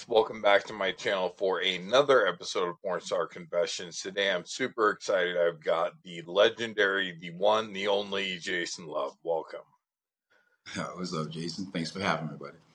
guys, welcome back to my channel for another episode of Porn Star Confessions. Today I'm super excited. I've got the legendary, the one, the only Jason Love. Welcome. What's up, Jason? Thanks for having me, buddy.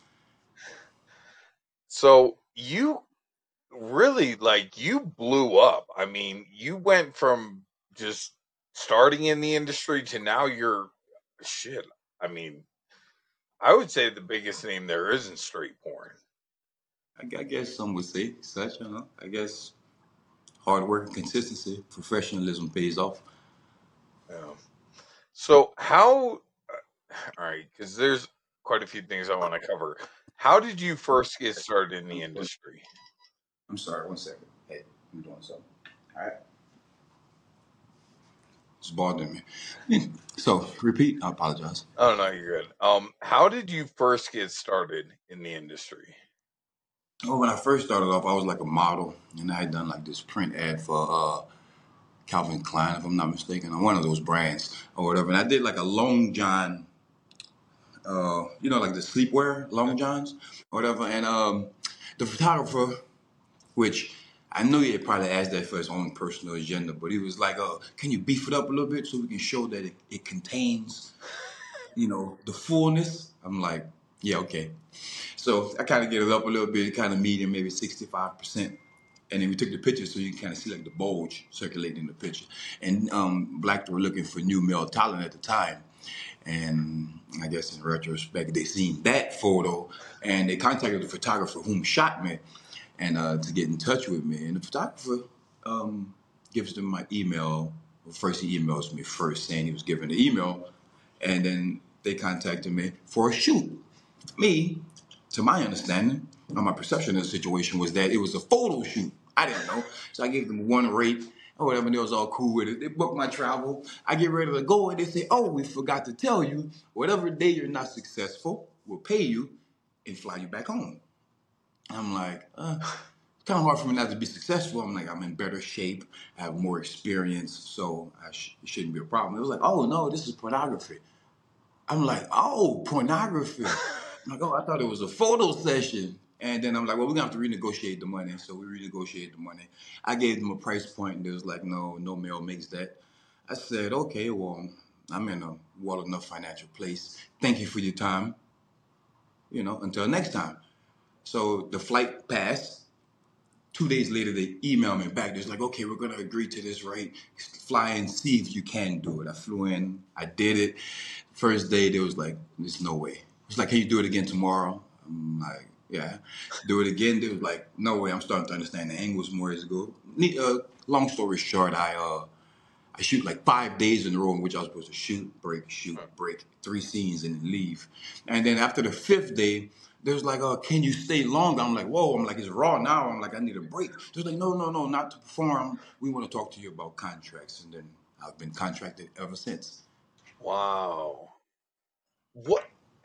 So you really, you blew up. I mean, you went from just starting in the industry to now you're, shit, I mean, I would say the biggest name there is in straight porn. I guess some would say such, I guess hard work and consistency, professionalism pays off. Yeah. So how, all right, because there's quite a few things I want to cover. How did you first get started in the industry? I'm sorry, 1 second. Hey, I'm doing something. All right. It's bothering me. So, repeat. I apologize. Oh no, you're good. How did you first get started in the industry? Well, when I first started off, I was like a model, and I had done like this print ad for Calvin Klein, if I'm not mistaken, on one of those brands or whatever. And I did like a long john, like the sleepwear long johns or whatever. And the photographer, which I know he had probably asked that for his own personal agenda, but he was like, can you beef it up a little bit so we can show that it contains, the fullness? I'm like, yeah, okay. So I kind of get it up a little bit, kind of medium, maybe 65%. And then we took the picture so you can kind of see like the bulge circulating in the picture. And Black were looking for new male talent at the time. And I guess in retrospect, they seen that photo and they contacted the photographer whom shot me and to get in touch with me. And the photographer gives them my email. Well, first he emails me first saying he was given the email. And then they contacted me for a shoot. Me, to my understanding, or my perception of the situation was that it was a photo shoot. I didn't know. So I gave them one rate or whatever, and they was all cool with it. They booked my travel. I get ready to go, and they say, oh, we forgot to tell you, whatever day you're not successful, we'll pay you and fly you back home. I'm like, it's kind of hard for me not to be successful. I'm like, I'm in better shape. I have more experience, so it shouldn't be a problem. It was like, oh, no, this is pornography. I'm like, oh, pornography. I'm like, oh, I thought it was a photo session. And then I'm like, well, we're going to have to renegotiate the money. So we renegotiated the money. I gave them a price point, and they was like, no male makes that. I said, okay, well, I'm in a well enough financial place. Thank you for your time. Until next time. So the flight passed. 2 days later, they emailed me back. They're like, okay, we're going to agree to this rate. Fly in, see if you can do it. I flew in. I did it. First day, they was like, there's no way. It's like, can you do it again tomorrow? I'm like, yeah. Do it again. They was like, no way. I'm starting to understand the angles more as it goes. Long story short, I shoot like 5 days in a row in which I was supposed to shoot, break, 3 scenes, and then leave. And then after the 5th day, they was like, can you stay longer? I'm like, whoa. I'm like, it's raw now. I'm like, I need a break. They was like, no, not to perform. We want to talk to you about contracts. And then I've been contracted ever since. Wow. What?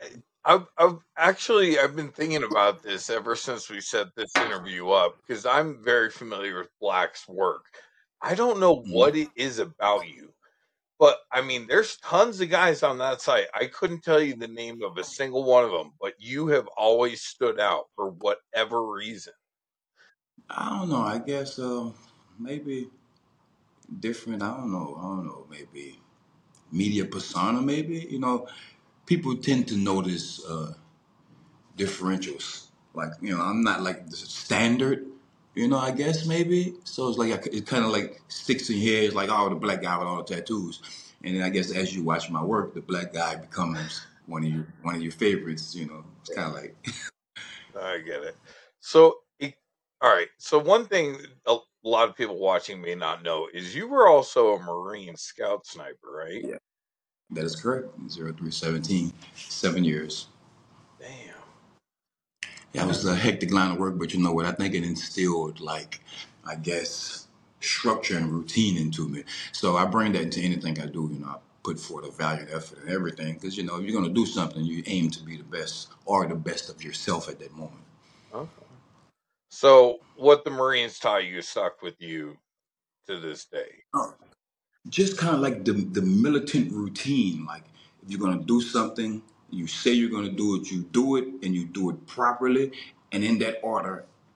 I've been thinking about this ever since we set this interview up because I'm very familiar with Black's work. I don't know what it is about you, but I mean, there's tons of guys on that site. I couldn't tell you the name of a single one of them, but you have always stood out for whatever reason. I don't know. I guess maybe different. I don't know. Maybe media persona. Maybe people tend to notice differentials. Like I'm not like the standard. I guess maybe. So it's like it kind of like sticks in here. It's like the black guy with all the tattoos. And then I guess as you watch my work, the black guy becomes one of your favorites. It's kind of like. I get it. So, all right. So one thing a lot of people watching may not know is you were also a Marine Scout sniper, right? Yeah, that is correct. 0317, 7 years. Damn. Yeah, it was a hectic line of work, but you know what? I think it instilled, like, I guess, structure and routine into me. So I bring that into anything I do. I put forth a value and effort and everything. Because, if you're going to do something, you aim to be the best or the best of yourself at that moment. Okay. So what the Marines taught you stuck with you to this day. Just kind of like the militant routine. Like, if you're going to do something, you say you're going to do it, you do it, and you do it properly and in that order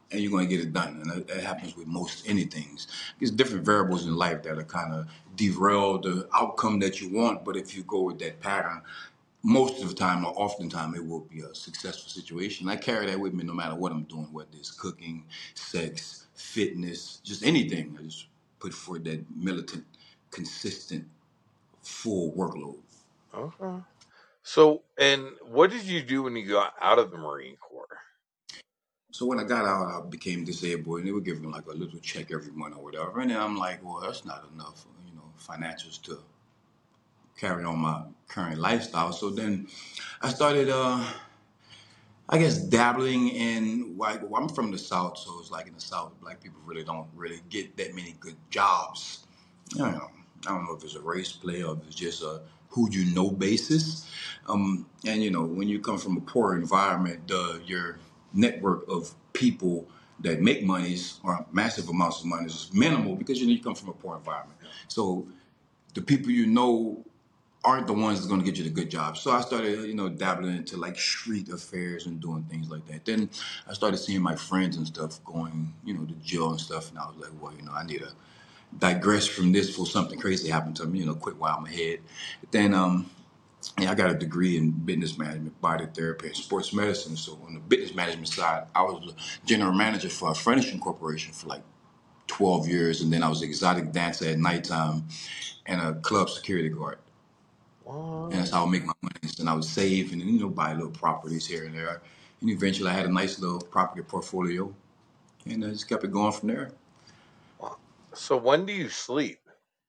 and you're going to get it done. And that happens with most anything. There's different variables in life that are kind of derail the outcome that you want. But if you go with that pattern, most of the time or oftentimes it will be a successful situation. I carry that with me no matter what I'm doing, whether it's cooking, sex, fitness, just anything. I just put forth that militant, consistent, full workload. Okay. So, and what did you do when you got out of the Marine Corps? So when I got out, I became disabled, and they were giving me like a little check every month or whatever. And then I'm like, well, that's not enough, financials to carry on my current lifestyle. So then I started, I guess, dabbling in. Like, well, I'm from the South, so it's like in the South, black people really don't really get that many good jobs. I don't know if it's a race play or if it's just a who you know basis. And when you come from a poor environment, your network of people that make monies or massive amounts of money is minimal because you come from a poor environment. So the people aren't the ones that's going to get you the good jobs. So I started, dabbling into like street affairs and doing things like that. Then I started seeing my friends and stuff going, to jail and stuff. And I was like, well, I need to digress from this before something crazy happened to me, quit while I'm ahead. Then, yeah, I got a degree in business management, body therapy, and sports medicine. So on the business management side, I was the general manager for a furnishing corporation for like 12 years. And then I was an exotic dancer at nighttime and a club security guard. And that's What? how I make my money. And I would save and then, buy little properties here and there. And eventually I had a nice little property portfolio and I just kept it going from there. Wow. So when do you sleep?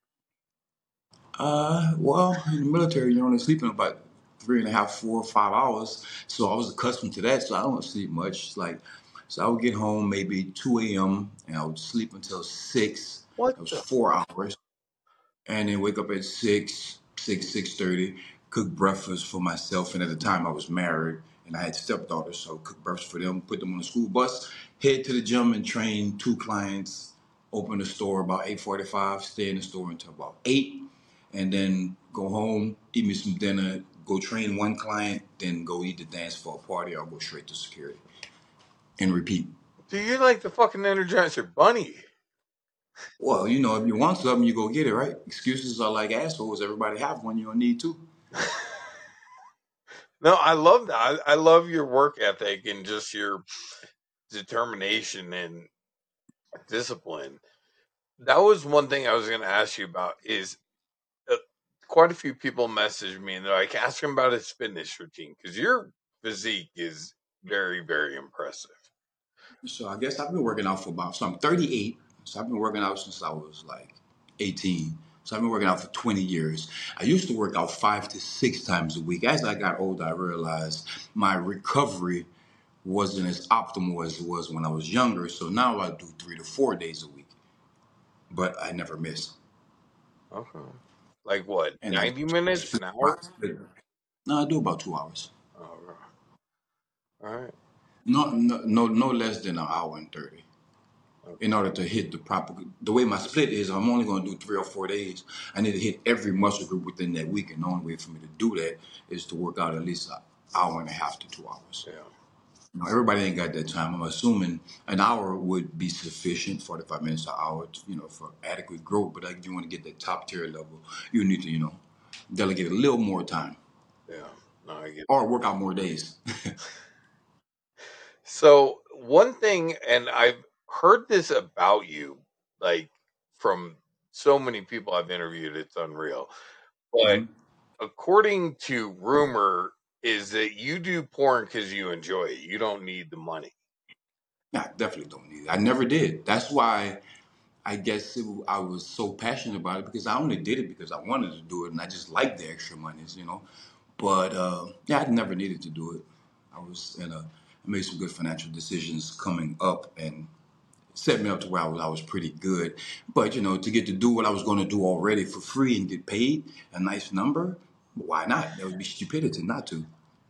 Well, in the military, you're only sleeping about 3.5, 4 or 5 hours. So I was accustomed to that. So I don't sleep much. So I would get home maybe 2 a.m. and I would sleep until 6. What That was the? 4 hours. And then wake up at 6:30, cook breakfast for myself. And at the time I was married and I had stepdaughters, so cook breakfast for them, put them on the school bus, head to the gym and train 2 clients, open the store about 8:45, stay in the store until about 8, and then go home, eat me some dinner, go train one client, then go eat the dance for a party or go straight to security and repeat. Do you like the fucking Energizer Bunny? Well, if you want something, you go get it, right? Excuses are like assholes. Everybody have one. You don't need two. No, I love that. I love your work ethic and just your determination and discipline. That was one thing I was going to ask you about. Is uh, quite a few people message me and they're like, ask him about his fitness routine because your physique is very, very impressive. So I guess I've been working out for about, so I'm 38. So I've been working out since I was like 18. So I've been working out for 20 years. I used to work out 5 to 6 times a week. As I got older, I realized my recovery wasn't as optimal as it was when I was younger. So now I do 3 to 4 days a week, but I never miss. Okay. Like what? And I 90 minutes? split An my hour? split. No, I do about 2 hours. Oh, all right. No less than an hour and 30. In order to hit the way my split is, I'm only going to do 3 or 4 days. I need to hit every muscle group within that week, and the only way for me to do that is to work out at least an hour and a half to 2 hours. Yeah. Everybody ain't got that time. I'm assuming an hour would be sufficient, 45 minutes an hour, for adequate growth. But if you want to get that top tier level, you need to, delegate a little more time Yeah. No, I get or work out more days. So one thing, and I've heard this about you, like from so many people I've interviewed, it's unreal. But hmm according to rumor, is that you do porn because you enjoy it. You don't need the money. I definitely don't need it. I never did. That's why I guess I was so passionate about it because I only did it because I wanted to do it and I just liked the extra monies. But yeah, I never needed to do it. I made some good financial decisions coming up and set me up to where I was pretty good. But to get to do what I was going to do already for free and get paid a nice number, why not? That would be stupidity not to.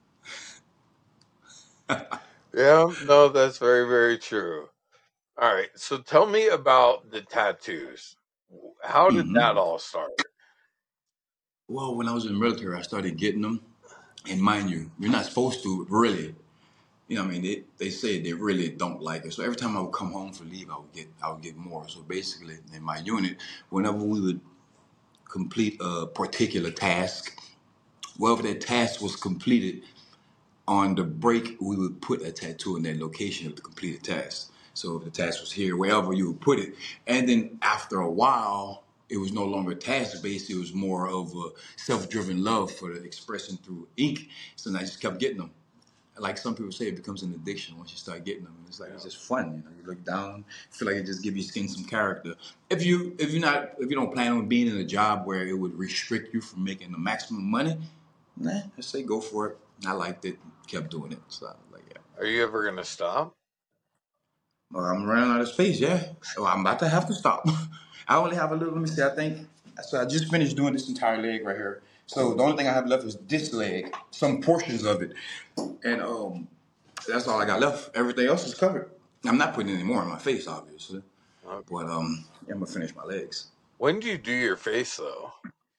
Yeah, no, that's very, very true. All right, so tell me about the tattoos. How did that hmm all start? Well, when I was in the military, I started getting them. And mind you, you're not supposed to really. you know, what I mean, they say they really don't like it. So every time I would come home for leave, I would get more. So basically, in my unit, whenever we would complete a particular task, wherever that task was completed, on the break, we would put a tattoo in that location of the completed task. So if the task was here, wherever you would put it, and then after a while, it was no longer task based. It was more of a self-driven love for the expression through ink. So I just kept getting them. Like some people say, it becomes an addiction once you start getting them. It's like it's Yeah. just fun. You know, you look down, feel like it just give your skin some character. If you don't plan on being in a job where it would restrict you from making the maximum money, nah, I say go for it. I liked it, kept doing it. So I was like, yeah. Are you ever gonna stop? Well, I'm running out of space, yeah. Well, I'm about to have to stop. I only have a little, let me see, I think. So I just finished doing this entire leg right here. So the only thing I have left is this leg, some portions of it. And that's all I got left. Everything else is covered. I'm not putting any more on my face, obviously. Okay. But yeah, I'm gonna finish my legs. When do you do your face though?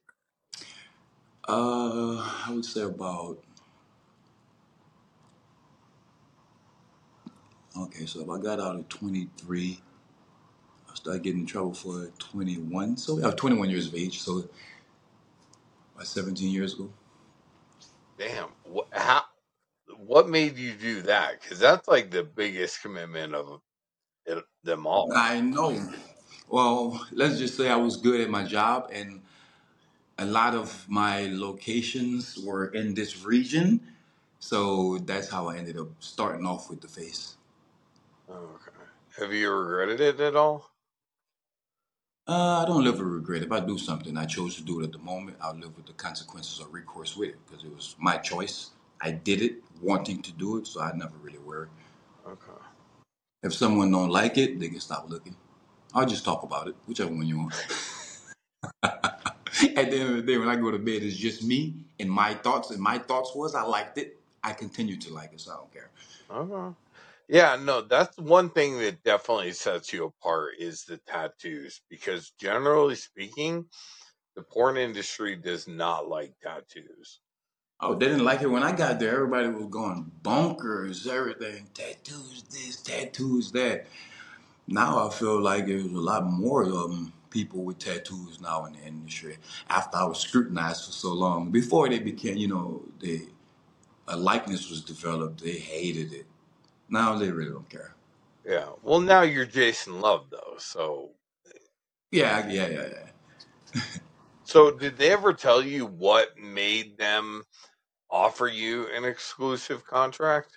I would say about, okay, so if I got out at 23, I started getting in trouble for 21. So I was 21 years of age, so about 17 years ago. Damn. What made you do that? Because that's like the biggest commitment of them all. I know. Well, let's just say I was good at my job, and a lot of my locations were in this region. So that's how I ended up starting off with the face. Okay. Have you regretted it at all? I don't live with regret. If I do something, I chose to do it at the moment. I'll live with the consequences or recourse with it because it was my choice. I did it wanting to do it, so I never really worry. Okay. If someone don't like it, they can stop looking. I'll just talk about it, whichever one you want. At the end of the day, when I go to bed, it's just me and my thoughts. And my thoughts was I liked it. I continue to like it, so I don't care. Okay. Yeah, no, that's one thing that definitely sets you apart is the tattoos because generally speaking, the porn industry does not like tattoos. Oh, they didn't like it when I got there. Everybody was going bonkers, everything. Tattoos this, tattoos that. Now I feel like there's a lot more people with tattoos now in the industry. After I was scrutinized for so long, before they became, a likeness was developed, they hated it. Now they really don't care. Yeah. Well, now you're Jason Love though. Yeah, yeah, yeah, yeah. So did they ever tell you what made them offer you an exclusive contract?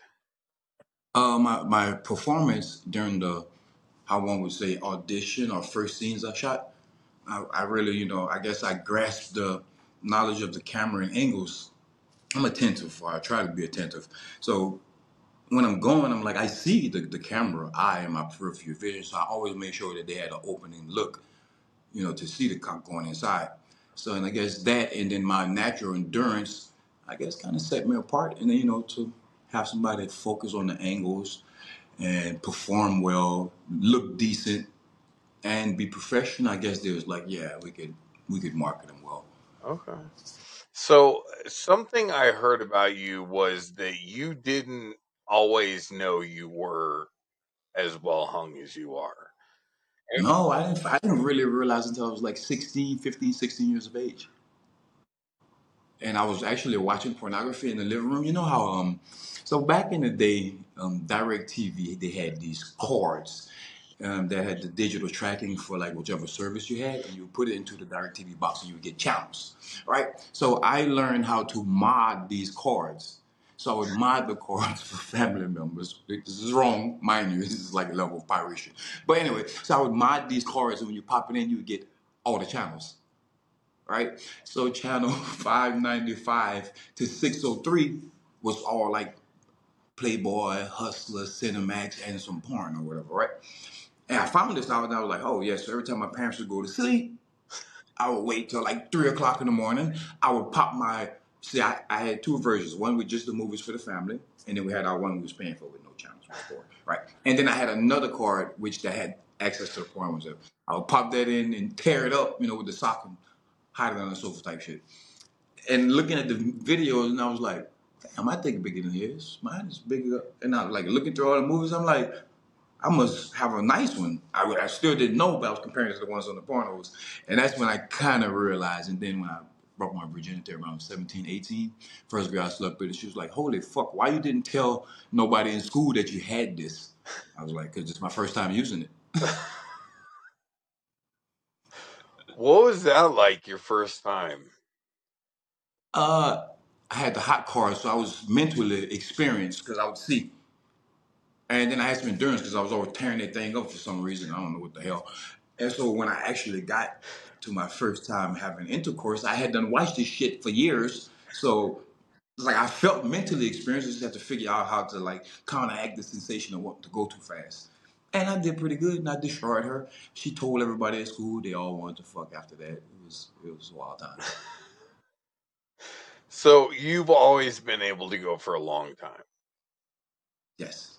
My performance during the, how one would say, audition or first scenes I shot, I really, I guess I grasped the knowledge of the camera and angles. I'm attentive, or I try to be attentive. So when I'm going, I'm like, I see the camera eye in my peripheral vision. So I always make sure that they had an opening look, to see the cop going inside. So, and I guess that, and then my natural endurance, I guess, kind of set me apart. And then, to have somebody focus on the angles and perform well, look decent, and be professional. I guess they was like, yeah, we could market them well. Okay. So something I heard about you was that you didn't always know you were as well hung as you are. And No, I didn't really realize until I was like 16, 15, 16 years of age. And I was actually watching pornography in the living room. You know how so back in the day, Direct TV, they had these cords that had the digital tracking for like whichever service you had, and you put it into the Direct TV box and you would get channels, right? So I learned how to mod these cords. So I would mod the cords for family members. This is wrong, mind you. This is like a level of piracy. But anyway, so I would mod these cords, and when you pop it in, you would get all the channels, right? So channel 595 to 603 was all like Playboy, Hustler, Cinemax, and some porn or whatever, right? And I found this out and I was like, oh, yes. So every time my parents would go to sleep, I would wait till like 3 o'clock in the morning. I would pop my, see, I had two versions. One with just the movies for the family, and then we had our one we was paying for with no channels before, right? And then I had another card which that had access to the porn. I would pop that in and tear it up, with the sock and hide it on the sofa type shit. And looking at the videos, and I was like, damn, I think bigger than his. Mine is bigger. And I like looking through all the movies. I'm like, I must have a nice one. I still didn't know, but I was comparing it to the ones on the pornos. And that's when I kind of realized. And then when I broke my virginity around 17, 18, first girl I slept with, she was like, holy fuck, why you didn't tell nobody in school that you had this? I was like, because it's my first time using it. What was that like your first time? I had the hot car, so I was mentally experienced because I would see. And then I had some endurance because I was always tearing that thing up for some reason. I don't know what the hell. And so when I actually got to my first time having intercourse, I had done watched this shit for years. So it's like I felt mentally experienced. I just had to figure out how to like counteract the sensation of wanting to go too fast. And I did pretty good, and I destroyed her. She told everybody at school. They all wanted to fuck after that. It was a wild time. So you've always been able to go for a long time. Yes.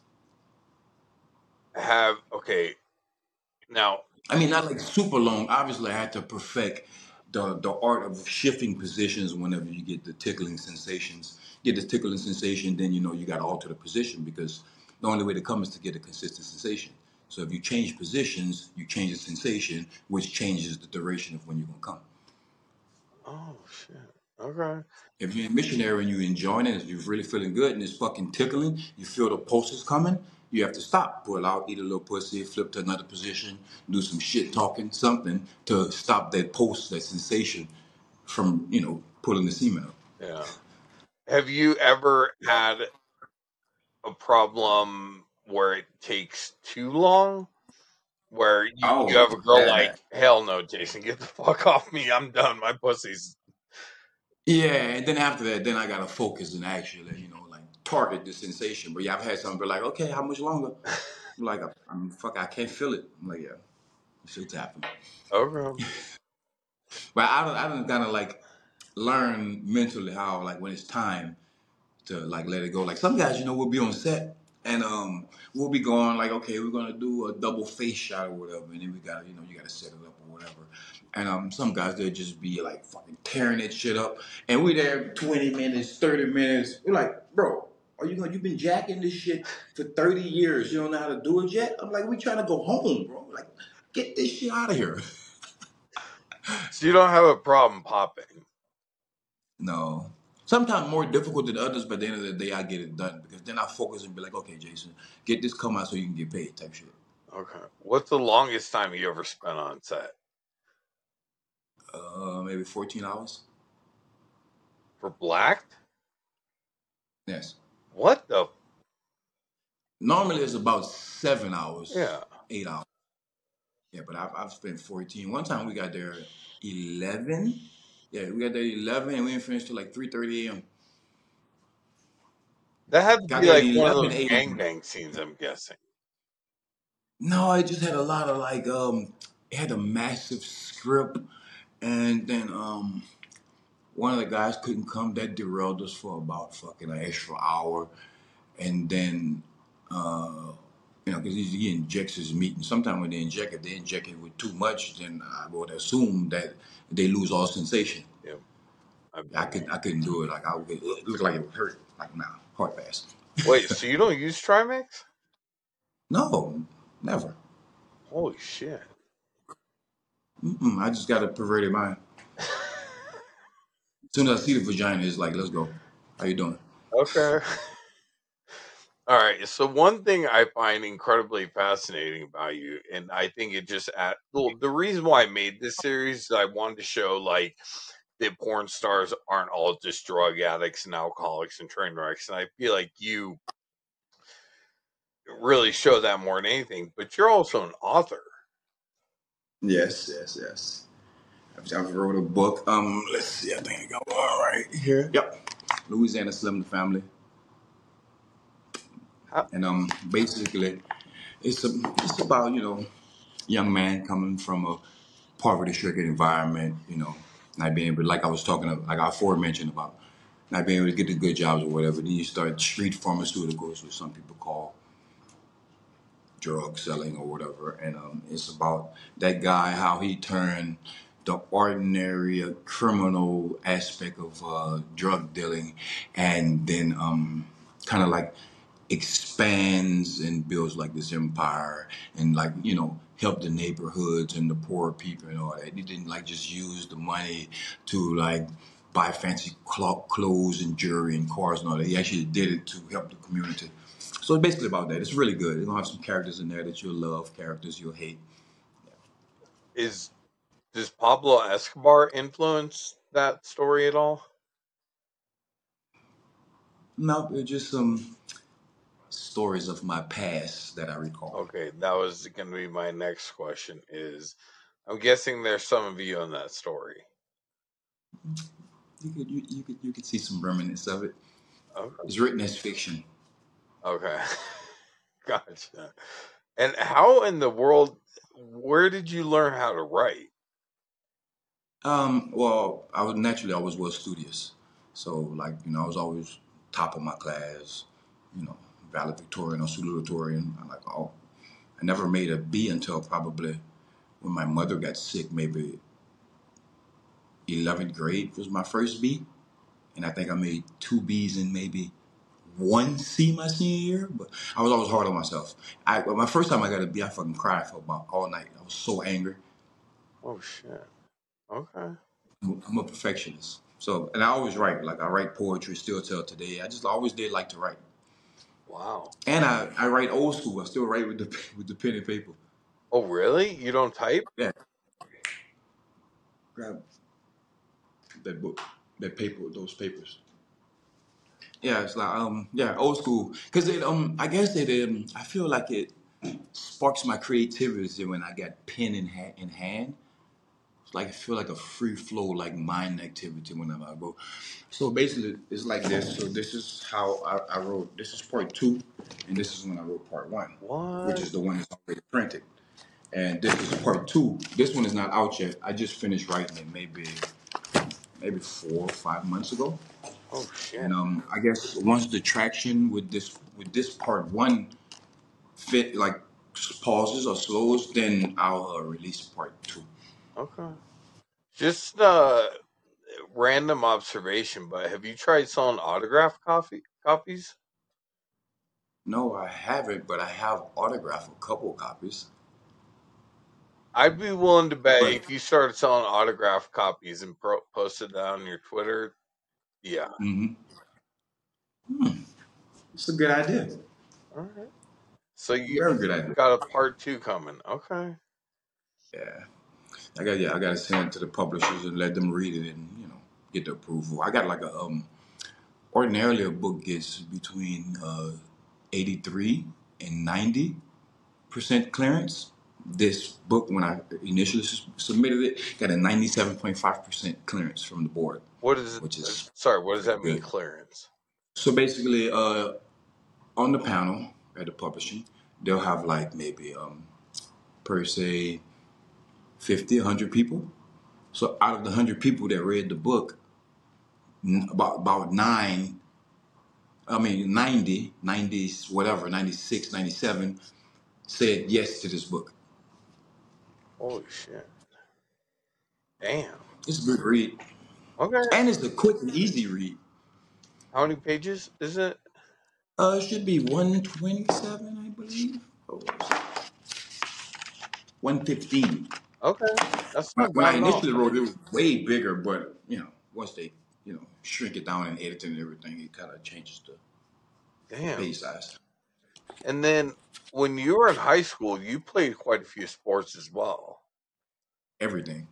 Okay. Now, I mean, not like super long. Obviously, I had to perfect the art of shifting positions whenever you get the tickling sensations. Get the tickling sensation, then you got to alter the position because the only way to come is to get a consistent sensation. So if you change positions, you change the sensation, which changes the duration of when you're gonna come. oh shit. Okay. If you're a missionary and you're enjoying it, you're really feeling good and it's fucking tickling, you feel the pulses coming, you have to stop, pull out, eat a little pussy, flip to another position, do some shit talking, something to stop that pulse, that sensation from, pulling the semen up. Yeah. Have you ever had a problem where it takes too long? Where you Oh, have a girl bad, like, bad. hell no, Jason, get the fuck off me. I'm done. My pussy's. Yeah, and then after that, then I gotta focus and actually, like target the sensation. But yeah, I've had some be like, okay, how much longer? I'm like, fuck, I can't feel it. I'm like, yeah, shit's happening. Okay. But I don't kind of like learn mentally how like when it's time to like let it go. Like some guys, we'll be on set and we'll be going like, okay, we're gonna do a double face shot or whatever, and then we gotta, you gotta set it up or whatever. And some guys they'll just be like fucking tearing that shit up, and we there 20 minutes, 30 minutes. We're like, bro, you've been jacking this shit for 30 years. You don't know how to do it yet? I'm like, we trying to go home, bro. Like, get this shit out of here. So you don't have a problem popping. No. Sometimes more difficult than others, but at the end of the day, I get it done because then I focus and be like, okay, Jason, get this come out so you can get paid type shit. Okay. What's the longest time you ever spent on set? Maybe 14 hours. For Blacked? Yes. What the? Normally it's about 7 hours, Yeah. 8 hours. Yeah, but I've spent 14. One time we got there 11. Yeah, we got there 11 and we didn't finish till like 3:30 a.m. That had to Got be there at like one of 11 those a.m. gangbang scenes, I'm guessing. No, it just had a lot of like, it had a massive script and then one of the guys couldn't come. That derailed us for about fucking an extra hour. And then, because he injects his meat. And sometimes when they inject it with too much, then I would assume that they lose all sensation. Yep. I couldn't do it. Like, it looked like it would hurt. Like, nah, hard pass. Wait, so you don't use Trimax? No, never. Holy shit. I just got a perverted mind. As soon as I see the vagina, it's like, let's go. How you doing? Okay. All right. So one thing I find incredibly fascinating about you, and I think it just well, the reason why I made this series is I wanted to show like that porn stars aren't all just drug addicts and alcoholics and train wrecks, and I feel like you really show that more than anything. But you're also an author. Yes, yes, yes. I wrote a book. Let's see. I think I got one right here. Yep. Louisiana Slim the Family. How, And basically, it's about young man coming from a poverty-stricken environment, not being able, like I was talking about, like I aforementioned about, not being able to get the good jobs or whatever. Then you start street pharmaceuticals, which some people call drug selling or whatever. And it's about that guy how he turned the ordinary criminal aspect of drug dealing, and then kind of like expands and builds like this empire, and like help the neighborhoods and the poor people and all that. He didn't like just use the money to like buy fancy clothes and jewelry and cars and all that. He actually did it to help the community. So it's basically about that. It's really good. You're gonna have some characters in there that you'll love, characters you'll hate. Is Does Pablo Escobar influence that story at all? No, they're just some stories of my past that I recall. Okay, that was going to be my next question. Is I'm guessing there's some of you in that story. You could see some remnants of it. Okay. It's written as fiction. Okay. Gotcha. And how in the world? Where did you learn how to write? Well, I was well studious, so like I was always top of my class, you know, valedictorian or salutatorian. I like I never made a B until probably when my mother got sick. Maybe 11th grade was my first B, and I think I made two B's and maybe one C my senior year. But I was always hard on myself. My first time I got a B, I fucking cried for about all night. I was so angry. Oh shit. Okay. I'm a perfectionist. So, and I always write. Like I write poetry still till today. I just always did like to write. Wow. And I write old school. I still write with the with the pen and paper. Oh really? You don't type? Yeah, grab that book, that paper, those papers. Yeah, it's like yeah, old school. Cause it I guess it I feel like it sparks my creativity when I got pen in hand. It's like I feel like a free flow, like mind activity whenever I go. So basically, it's like this. So this is how I wrote. This is part two, and this is when I wrote part one, which What? is the one that's already printed. And this is part two. This one is not out yet. I just finished writing it maybe 4 or 5 months ago. Oh shit. And I guess once the traction with this part one fit like pauses or slows, then I'll release part two. Okay. Just random observation, but have you tried selling autograph copies? No, I haven't, but I have autographed a couple copies. I'd be willing to bet But if you started selling autograph copies and posted that on your Twitter, yeah. mhm. It's a good idea. All right. So you Very good idea. got a part two coming. Okay. Yeah. I gotta send it to the publishers and let them read it and, get the approval. I got like a ordinarily a book gets between 83 and 90% clearance. This book, when I initially submitted it, got a 97.5% clearance from the board, What is it? which is Sorry, what does pretty that mean? good. Clearance. So basically, on the panel at the publishing, they'll have like maybe per se 50, 100 people. So out of the 100 people that read the book, about nine, I mean 90, 90, whatever, 96, 97 said yes to this book. Holy shit. Damn. It's a good read. Okay. And it's a quick and easy read. How many pages is it? It should be 127, I believe. Or 115. Okay. That's not When I bad at all. initially wrote it, it was way bigger, but once they, shrink it down and edit it and everything, it kind of changes the Damn. page size. And then when you were in high school, you played quite a few sports as well. Everything.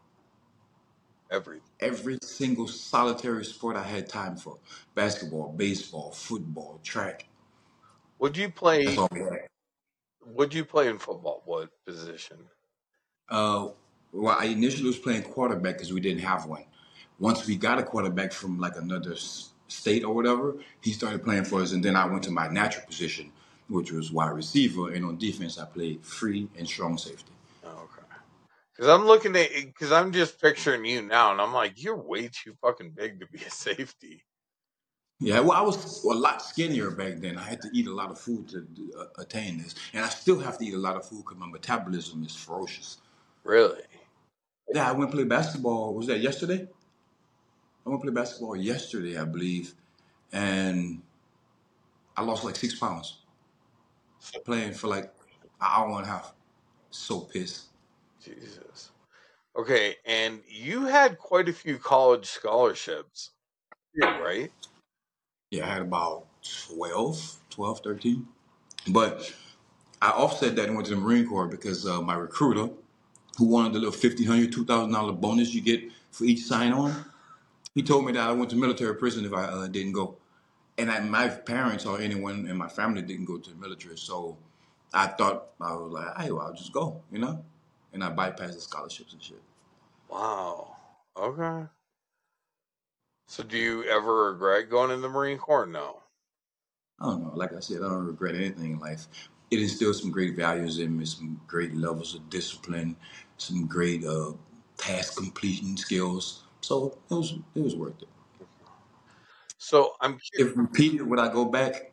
Every Every single solitary sport I had time for. Basketball, baseball, football, track. would you That's play all we had. would you play in football? What position? Uh, well, I initially was playing quarterback because we didn't have one. Once we got a quarterback from like another state or whatever, he started playing for us, and then I went to my natural position, which was wide receiver, and on defense I played free and strong safety. Oh, okay. Because I'm looking at because I'm just picturing you now, and I'm like, you're way too fucking big to be a safety. Yeah, well, I was a lot skinnier back then. I had to eat a lot of food to attain this, and I still have to eat a lot of food because my metabolism is ferocious. Really? Yeah, I went to play basketball. Was that yesterday? I went to play basketball yesterday, I believe, and I lost like 6 pounds So, playing for like an hour and a half. So pissed. Jesus. Okay, and you had quite a few college scholarships, too, right? Yeah, I had about 12, 13. But I offset that and went to the Marine Corps because my recruiter, who wanted the little $1,500, $2,000 bonus you get for each sign on, he told me that I went to military prison if I didn't go. And my parents or anyone in my family didn't go to the military. So I thought, I was like, hey, well, I'll just go, you know? And I bypassed the scholarships and shit. Wow. Okay. So do you ever regret going in the Marine Corps? No. I don't know. Like I said, I don't regret anything in life. It instilled some great values in me, some great levels of discipline, some great task completion skills. So it was worth it. So I'm If repeated, would I go back?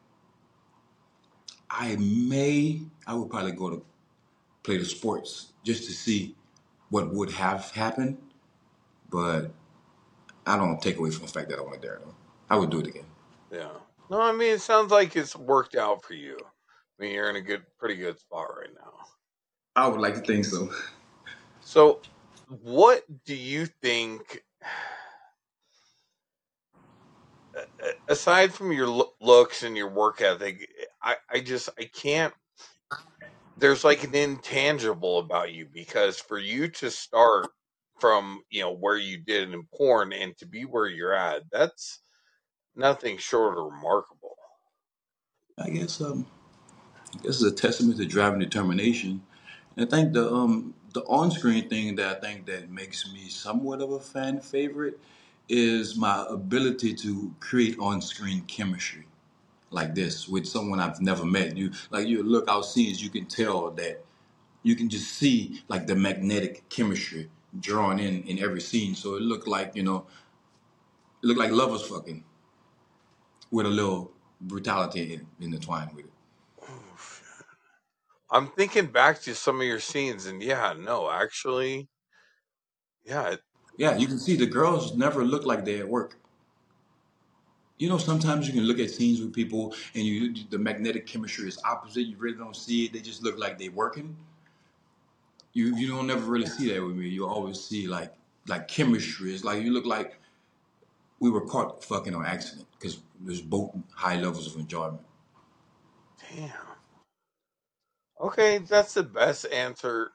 I would probably go to play the sports just to see what would have happened. But I don't take away from the fact that I went there though. I would do it again. yeah. No, I mean it sounds like it's worked out for you. I mean you're in a pretty good spot right now. I would like to think so. So, what do you think, aside from your looks and your work ethic? I can't. There's like an intangible about you because for you to start from where you did in porn and to be where you're at, that's nothing short of remarkable. I guess this is a testament to drive and determination. And I think the on screen thing that I think that makes me somewhat of a fan favorite is my ability to create on screen chemistry like this with someone I've never met. You look out scenes, you can tell that you can just see like the magnetic chemistry drawn in every scene. So it looked like lovers fucking with a little brutality intertwined with it. Oof. I'm thinking back to some of your scenes, and yeah, no, actually, yeah, Yeah, you can see the girls never look like they at work. Sometimes you can look at scenes with people and the magnetic chemistry is opposite. You really don't see it. They just look like they working. You don't never really see that with me. You always see like chemistry. It's like you look like we were caught fucking on accident because there's both high levels of enjoyment. damn. Okay, that's the best answer.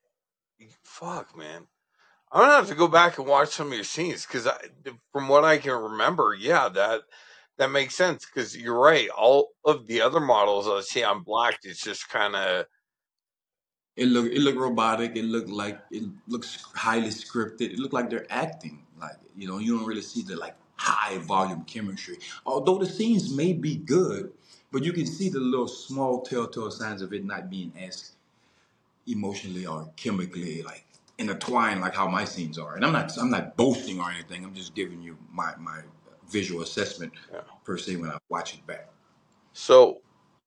Fuck, man. I'm gonna have to go back and watch some of your scenes because, from what I can remember, yeah, that makes sense. Because you're right. All of the other models I see on Black, it's just kind of It looked robotic. It looks highly scripted. It looked like they're acting. Like you don't really see the like high volume chemistry. Although the scenes may be good, but you can see the little small telltale signs of it not being as emotionally or chemically like intertwined like how my scenes are. And I'm not boasting or anything. I'm just giving you my visual assessment yeah. per se when I watch it back. So,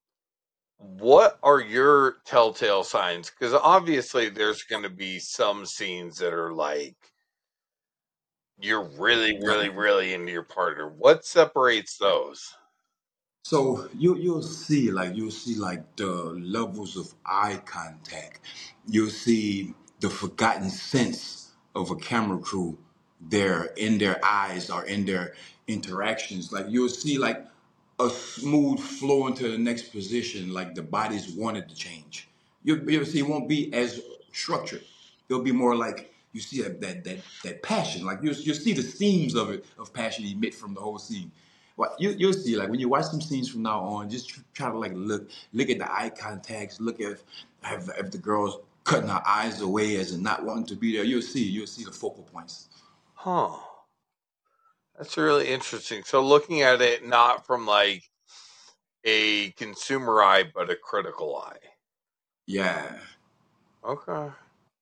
what are your telltale signs? Because obviously, there's going to be some scenes that are like you're really, really, Right. really into your partner. What separates those? So you'll see like the levels of eye contact. You'll see the forgotten sense of a camera crew there in their eyes or in their interactions. Like you'll see like a smooth flow into the next position, like the bodies wanted to change. You'll see it won't be as structured. It'll be more like you see that passion. Like you'll see the themes of passion emit from the whole scene. Well, you'll see like when you watch some scenes from now on, just try to like look at the eye contacts, look at if the girl's cutting her eyes away as in not wanting to be there. You'll see the focal points. Huh. That's really interesting. So, looking at it not from like a consumer eye, but a critical eye. Yeah. Okay.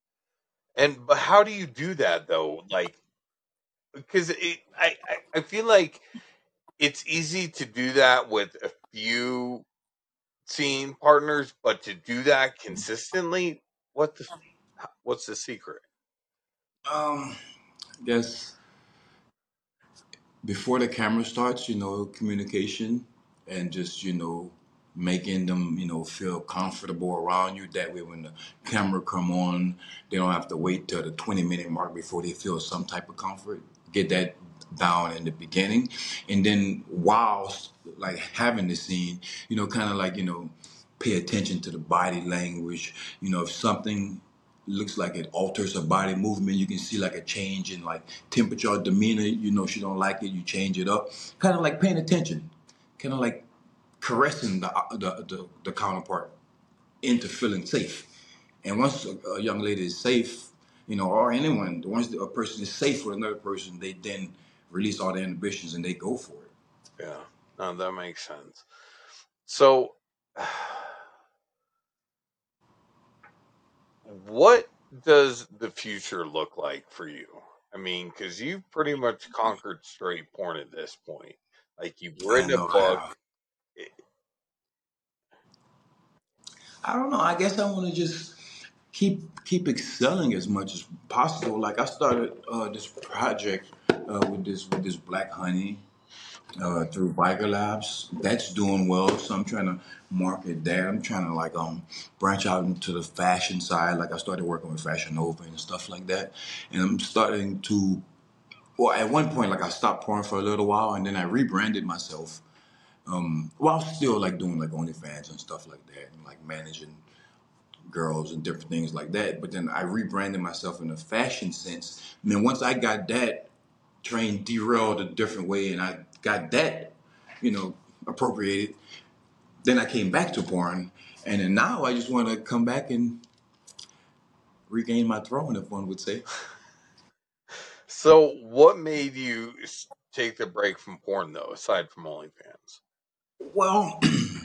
But how do you do that though? Like, because I feel like it's easy to do that with a few scene partners, but to do that consistently, what's the secret? I guess before the camera starts, communication and just, making them, feel comfortable around you. That way, when the camera come on, they don't have to wait till the 20-minute mark before they feel some type of comfort. Get that down in the beginning. And then while like having the scene, kind of like, pay attention to the body language. If something looks like it alters her body movement. You can see like a change in like temperature or demeanor. She don't like it. You change it up. Kind of like paying attention. Kind of like caressing the counterpart into feeling safe. And once a young lady is safe, or anyone, once a person is safe with another person, they then release all their inhibitions and they go for it. Yeah, no, that makes sense. So, what does the future look like for you? I mean, because you've pretty much conquered straight porn at this point. Like, you've I written a know I book. have. I don't know. I guess I want to just keep excelling as much as possible. Like I started this project with this black honey through Biker Labs. That's doing well, so I'm trying to market that. I'm trying to like branch out into the fashion side. Like I started working with Fashion Nova and stuff like that, and I'm starting to. Well, at one point, like I stopped pouring for a little while, and then I rebranded myself. While still like doing like OnlyFans and stuff like that, and like managing girls and different things like that. But then I rebranded myself in a fashion sense. And then once I got that train derailed a different way, and I got that, appropriated. Then I came back to porn, and then now I just want to come back and regain my throne, if one would say. So, what made you take the break from porn, though, aside from OnlyFans? Well,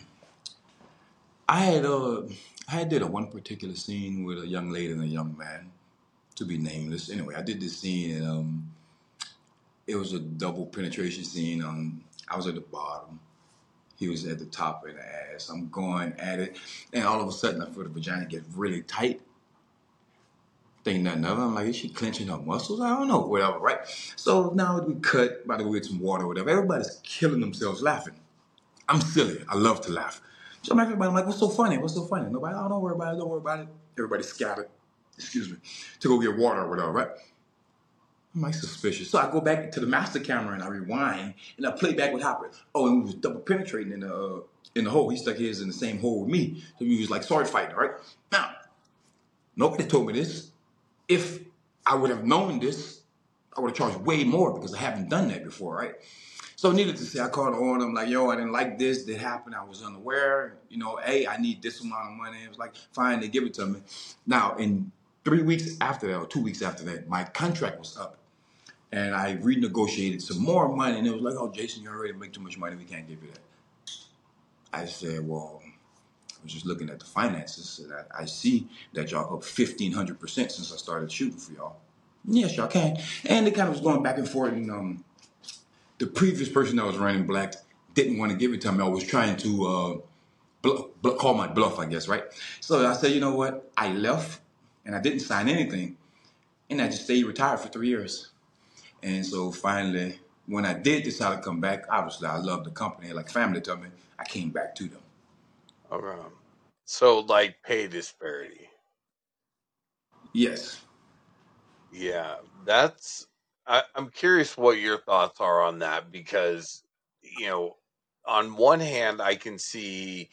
I had did a one particular scene with a young lady and a young man, to be nameless. Anyway, I did this scene, and it was a double penetration scene. I was at the bottom. He was at the top of the ass. I'm going at it, and all of a sudden I feel the vagina get really tight. Think nothing of it. I'm like, is she clenching her muscles? I don't know, whatever, right? So now we cut, by the way, some water, whatever. Everybody's killing themselves laughing. I'm silly. I love to laugh. So I'm everybody. I'm like, what's so funny? What's so funny? Nobody. Oh, don't worry about it. Don't worry about it. Everybody scattered. Excuse me, to go get water or whatever, right? I'm like suspicious. So I go back to the master camera and I rewind and I play back what happened. Oh, and we was double penetrating in the hole. He stuck his in the same hole with me. So we was like sword fighting, right? Now, nobody told me this. If I would have known this, I would have charged way more because I haven't done that before, right? So needless to say, I called on him like, yo, I didn't like this. That happened. I was unaware. Hey, I need this amount of money. It was like, fine, they give it to me. Now, in 3 weeks after that, or 2 weeks after that, my contract was up. And I renegotiated some more money. And it was like, oh, Jason, you already make too much money. We can't give you that. I said, well, I was just looking at the finances. And I see that y'all up 1,500% since I started shooting for y'all. Yes, y'all can. And it kind of was going back and forth. And the previous person that was running Black didn't want to give it to me. I was trying to call my bluff, I guess, right? So I said, you know what? I left and I didn't sign anything. And I just stayed retired for 3 years. And so finally, when I did decide to come back, obviously I love the company. Like family to me, I came back to them. Okay. So, like, pay disparity. Yes. Yeah, that's. I'm curious what your thoughts are on that because, you know, on one hand, I can see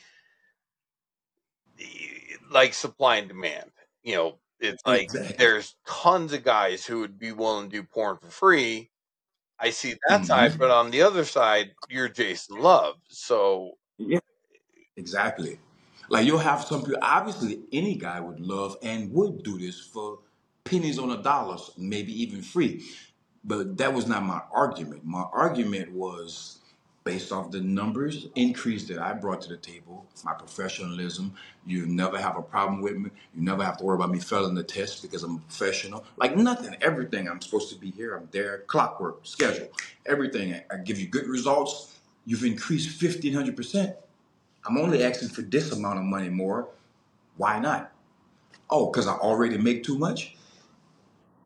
like supply and demand. It's like Exactly. there's tons of guys who would be willing to do porn for free. I see that side, Hmm. but on the other side, you're Jason Love. So, Yeah. Exactly. Like you'll have some people. Obviously, any guy would love and would do this for pennies on a dollar, maybe even free. But that was not my argument. My argument was based off the numbers increase that I brought to the table, my professionalism. You never have a problem with me. You never have to worry about me failing the test because I'm a professional. Like nothing, everything. I'm supposed to be here. I'm there. Clockwork, schedule, everything. I give you good results. You've increased 1,500%. I'm only asking for this amount of money more. Why not? Oh, because I already make too much?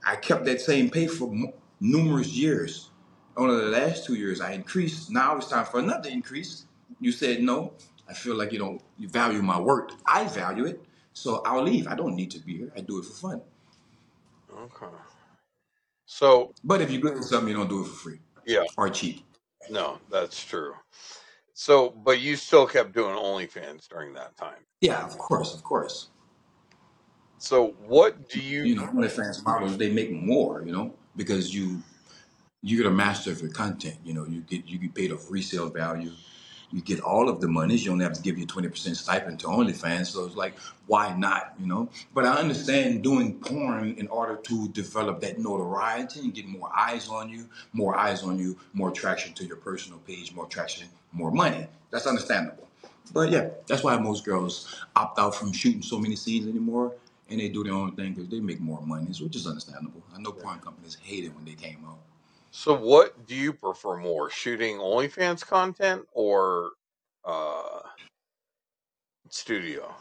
I kept that same pay for numerous years. Only the last 2 years I increased. Now it's time for another increase. You said no. I feel like you value my work. I value it, so I'll leave. I don't need to be here. I do it for fun. Okay. So But if you're good at something, you don't do it for free yeah, or cheap. no, that's true. So, but you still kept doing OnlyFans during that time. Yeah, of course, of course. So, what do you? OnlyFans models they make more, because you're the master of your content. You get paid off resale value. You get all of the monies. You only have to give you 20% stipend to OnlyFans. So it's like, why not? But I understand doing porn in order to develop that notoriety and get more eyes on you, more traction to your personal page, more traction, more money. That's understandable. But yeah, that's why most girls opt out from shooting so many scenes anymore, and they do their own thing because they make more money, which is understandable. I know porn companies hated when they came out. So, what do you prefer more, shooting OnlyFans content or uh, studio?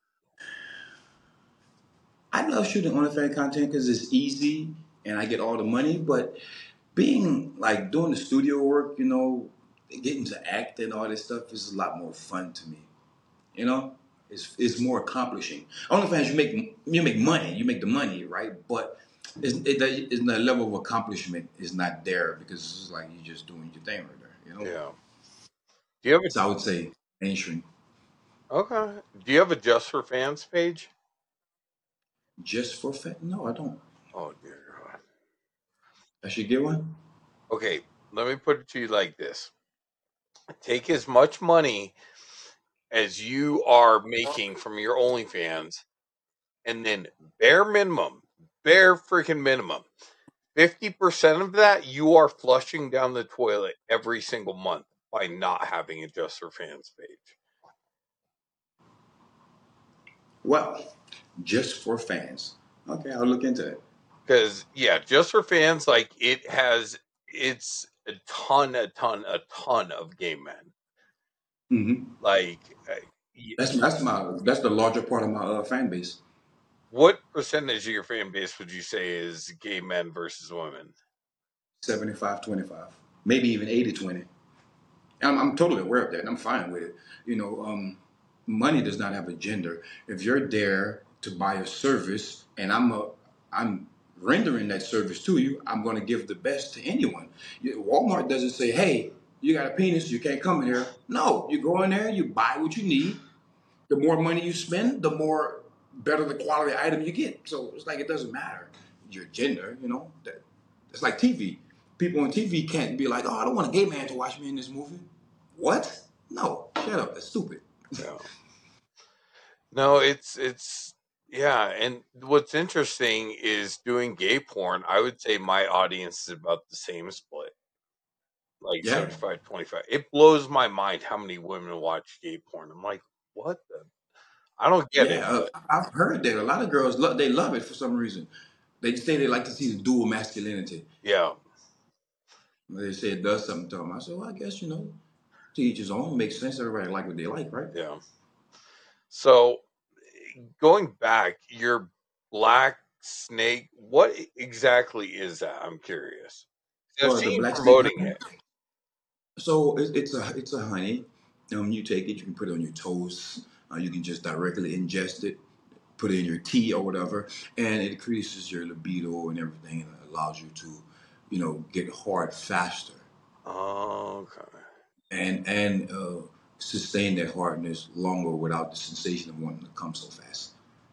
I love shooting OnlyFans content because it's easy and I get all the money. But being like doing the studio work, getting to act and all this stuff is a lot more fun to me. You know, it's more accomplishing. OnlyFans, you make money, you make the money, right? But the level of accomplishment is not there because it's like you're just doing your thing right there. Yeah. Do you have So I would say mainstream. a okay? Do you have a just for fans page? Just for fat? No, I don't. Oh dear God. I should get one. Okay, let me put it to you like this: take as much money as you are making from your OnlyFans, and then bare freaking minimum, 50% of that you are flushing down the toilet every single month by not having a just for fans page. Well, just for fans. Okay, I'll look into it. Because yeah, just for fans, like it's a ton of gay men. Hmm. Like, That's the larger part of my fan base. what percentage of your fan base would you say is gay men versus women? 75-25, maybe even 80-20. I'm totally aware of that, and I'm fine with it. Money does not have a gender. If you're there to buy a service, and I'm rendering that service to you, I'm going to give the best to anyone. Walmart doesn't say, "Hey, you got a penis, you can't come in here." No, you go in there, you buy what you need. The more money you spend, the more better the quality item you get. So it's like it doesn't matter your gender. That it's like TV. People on TV can't be like, "Oh, I don't want a gay man to watch me in this movie." What? No, shut up. That's stupid. No, no, it's yeah. And what's interesting is doing gay porn. I would say my audience is about the same split, like Yeah, 75-25. It blows my mind how many women watch gay porn. I'm like, what the? I don't get it. yeah. I've heard that a lot of girls they love it for some reason. They say they like to see the dual masculinity. Yeah, They say it does something to them. I said, well, I guess to each his own. Makes sense. Everybody like what they like, right? yeah. So going back, your black snake, what exactly is that? I'm curious. I've Or the seen you black snake promoting honey. it. So it's a honey. You take it, you can put it on your toast. You can just directly ingest it, put it in your tea or whatever, and it increases your libido and everything, and it allows you to, get hard faster Okay. and sustain that hardness longer without the sensation of wanting to come so fast.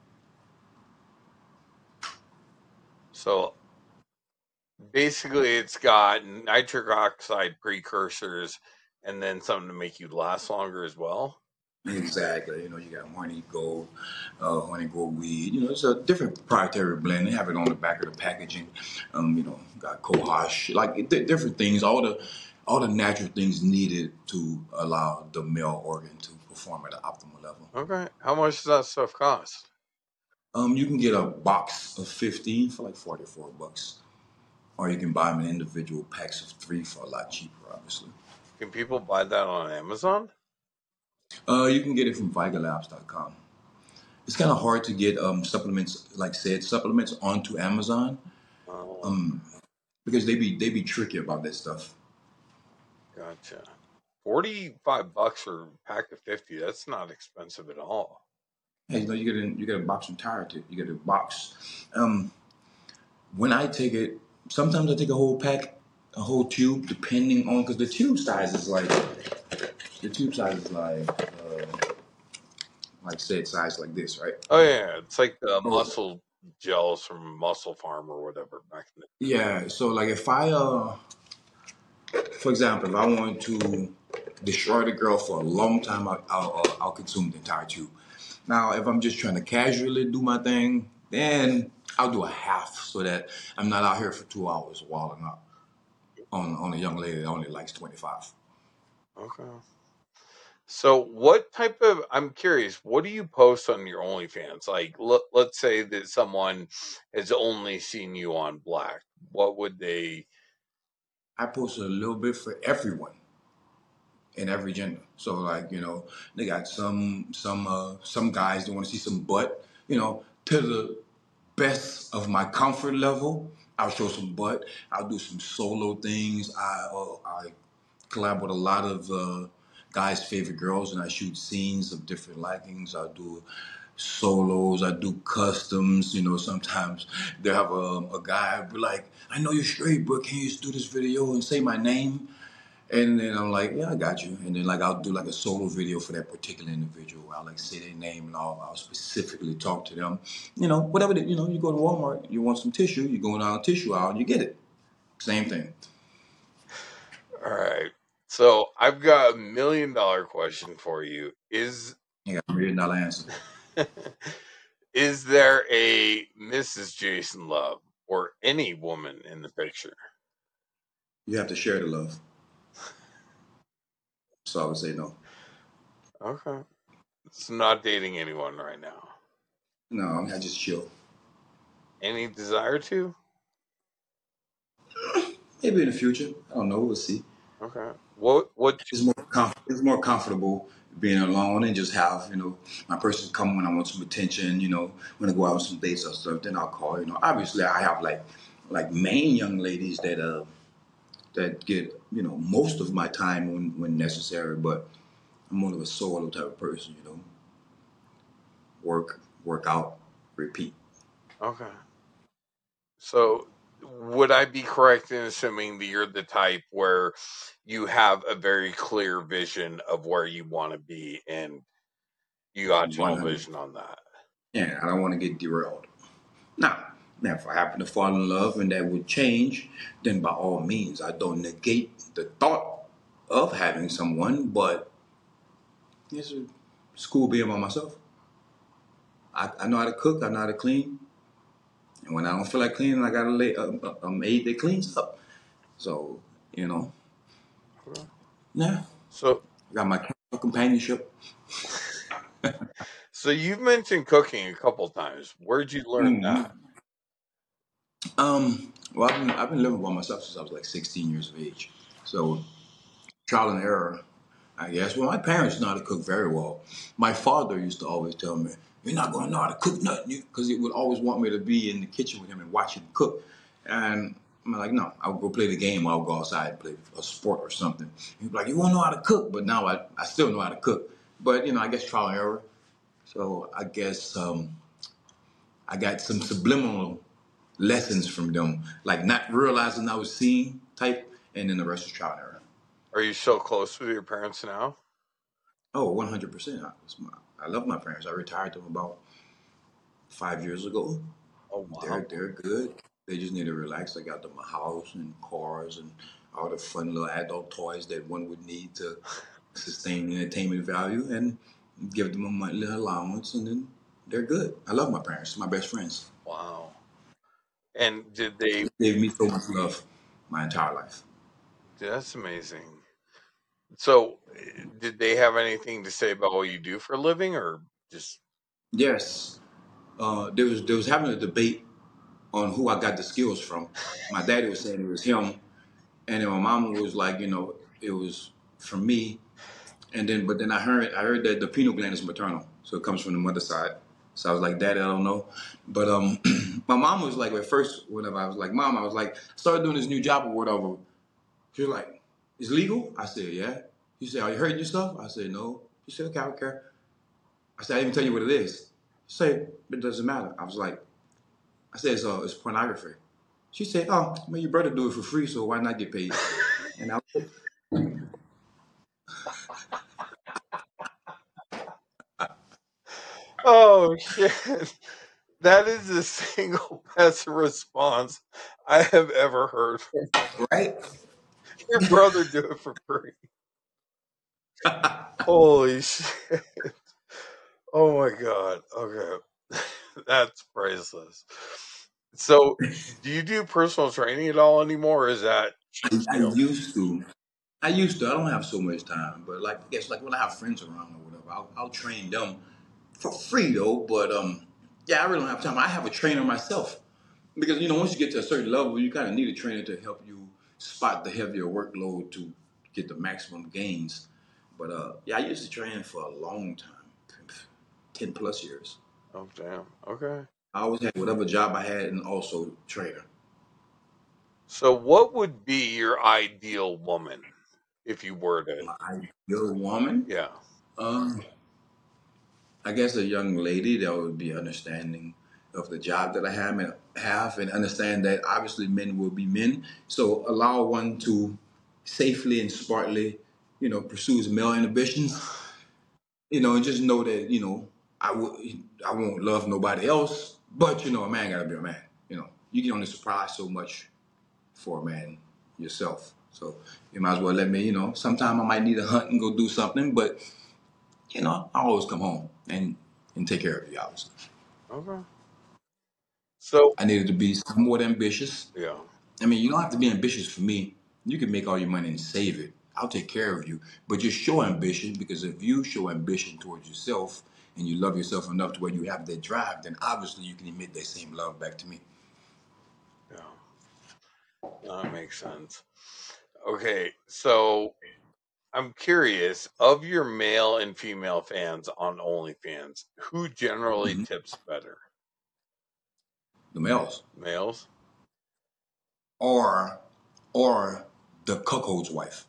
So basically, it's got nitric oxide precursors and then something to make you last longer as well. Exactly. You got honey gold weed. It's a different proprietary blend. They have it on the back of the packaging. Got cohosh, like different things. All the natural things needed to allow the male organ to perform at an optimal level. Okay. How much does that stuff cost? You can get a box of 15 for like $44, or you can buy them in individual packs of 3 for a lot cheaper, obviously. Can people buy that on Amazon? You can get it from VigaLabs.com. It's kind of hard to get supplements like said supplements onto Amazon Oh, because they be tricky about that stuff. gotcha. $45 for a pack of 50. That's not expensive at all. Hey, you get a box entire tip. You get a box. Um, when I take it, sometimes I take a whole pack, a whole tube, depending on because the tube size is like said size like this, right? Oh yeah, it's like the So muscle gels from Muscle Farm or whatever back in the. yeah, so like if I for example, if I want to destroy the girl for a long time, I'll consume the entire tube. Now, if I'm just trying to casually do my thing, then I'll do a half so that I'm not out here for 2 hours walling up on a young lady that only likes 25. Okay. So, what type of? I'm curious. What do you post on your OnlyFans? Like, let's say that someone has only seen you on Black. What would they? I post a little bit for everyone in every gender. So like, they got some guys that want to see some butt, to the best of my comfort level. I'll show some butt. I'll do some solo things. I collab with a lot of guys' favorite girls, and I shoot scenes of different likings. I do solos. I do customs. Sometimes they have a guy be like, "I know you're straight, but can you just do this video and say my name?" And then I'm like, "Yeah, I got you." And then like I'll do like a solo video for that particular individual. I'll like say their name and I'll specifically talk to them. Whatever. You go to Walmart, you want some tissue, you go down a tissue aisle, and you get it. Same thing. All right. So, I've got $1 million question for you. Is You got $1 million answer. is there a Mrs. Jason Love or any woman in the picture? You have to share the love. So I would say no. Okay. So, not dating anyone right now. No, I just chill. Any desire to? Maybe in the future. I don't know. We'll see. Okay. What It's more comfortable being alone and just have my person come when I want some attention. When I go out on some dates or stuff, then I'll call. Obviously I have like main young ladies that get most of my time when necessary. But I'm more of a solo type of person. Work out, repeat. okay. So, would I be correct in assuming that you're the type where you have a very clear vision of where you want to be and you got tunnel 100. vision on that? Yeah, I don't want to get derailed. Now, if I happen to fall in love and that would change, then by all means, I don't negate the thought of having someone, but it's cool being by myself. I know how to cook, I know how to clean, and when I don't feel like cleaning, I got a maid that cleans up. So, you know, Okay. yeah, So, I got my companionship. so you've mentioned cooking a couple times. Where'd you learn hmm that? Well, I've been living by myself since I was like 16 years of age. So trial and error, I guess. Well, my parents know how to cook very well. My father used to always tell me, "You're not going to know how to cook nothing," because he would always want me to be in the kitchen with him and watch him cook. And I'm like, "No, I'll go play the game. I'll go outside and play a sport or something." He'd be like, "You won't know how to cook," but now I still know how to cook. But I guess trial and error. So I guess I got some subliminal lessons from them, like not realizing I was seeing type, and then the rest was trial and error. Are you so close with your parents now? Oh, 100%. I love my parents. I retired them about 5 years ago. Oh wow. They're good. They just need to relax. I got them a house and cars and all the fun little adult toys that one would need to sustain the entertainment value, and give them a monthly allowance, and then they're good. I love my parents. They're my best friends. Wow. And did they? They gave me so much love my entire life. That's amazing. So, did they have anything to say about what you do for a living, or just? Yes, there was having a debate on who I got the skills from. My daddy was saying it was him, and then my mama was like, it was from me. And then, but then I heard that the pineal gland is maternal, so it comes from the mother side. So I was like, Daddy, I don't know. But my mom was like, at first, whenever I was like, Mom, I was like, started doing this new job or whatever. She was like, it's legal? I said, yeah. She said, are you hurting yourself? I said, no. She said, okay, I don't care. I said, I didn't even tell you what it is. She said, it doesn't matter. I was like, I said, it's pornography. She said, oh, well, your brother do it for free, so why not get paid? And I was Oh shit. That is the single best response I have ever heard from like, right? your brother do it for free. Holy shit. Oh my god. Okay. That's priceless. So, do you do personal training at all anymore, or is that just, I used to. I used to. I don't have so much time, but like, I guess like when I have friends around or whatever, I'll train them for free though. But yeah, I really don't have time. I have a trainer myself because once you get to a certain level, you kind of need a trainer to help you spot the heavier workload to get the maximum gains. But yeah, I used to train for a long time, 10 plus years. oh damn. Okay. I always had whatever job I had and also trainer. So, what would be your ideal woman if you were to? My ideal woman, Yeah. um, I guess a young lady that would be understanding of the job that I have and understand that obviously men will be men. So allow one to safely and smartly, pursue his male ambitions, and just know that, I won't love nobody else, but a man gotta be a man. You can only supply so much for a man yourself. So you might as well let me, sometime I might need to hunt and go do something, but I always come home and take care of you, obviously. Okay. So, I needed to be somewhat ambitious. yeah. I mean, you don't have to be ambitious for me. You can make all your money and save it. I'll take care of you. But just show ambition, because if you show ambition towards yourself and you love yourself enough to where you have that drive, then obviously you can emit that same love back to me. Yeah. That makes sense. Okay. So, I'm curious, of your male and female fans on OnlyFans, who generally Hmm. tips better? The males. Males? Or or the cuckold's wife.